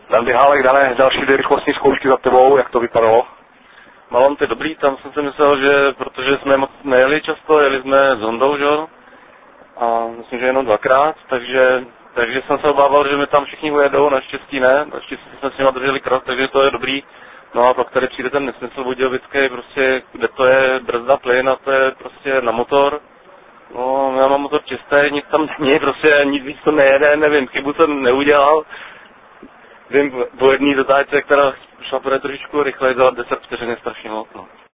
Dan Běhálek, Dané, další 2 rychlostní zkoušky za tebou, jak to vypadalo? Malom, to je dobrý, tam jsem si myslel, že protože jsme moc nejeli často, jeli jsme s Hondou, že jo? A myslím, že jenom 2krát, takže jsem se obával, že mi tam všichni ujedou, naštěstí ne, naštěstí jsme s nimi drželi krok, takže to je dobrý. No a pak tady přijde ten nesmysl budějovický, prostě, kde to je brzda, plyn a to je prostě na motor. No, já mám motor čistý, nic tam není, prostě nic víc to nejede, nevím, chybu jsem neudělal. Vím o jedný zatáčce, která šla trošičku rychleji, za 10 vteřin je strašně moc, no.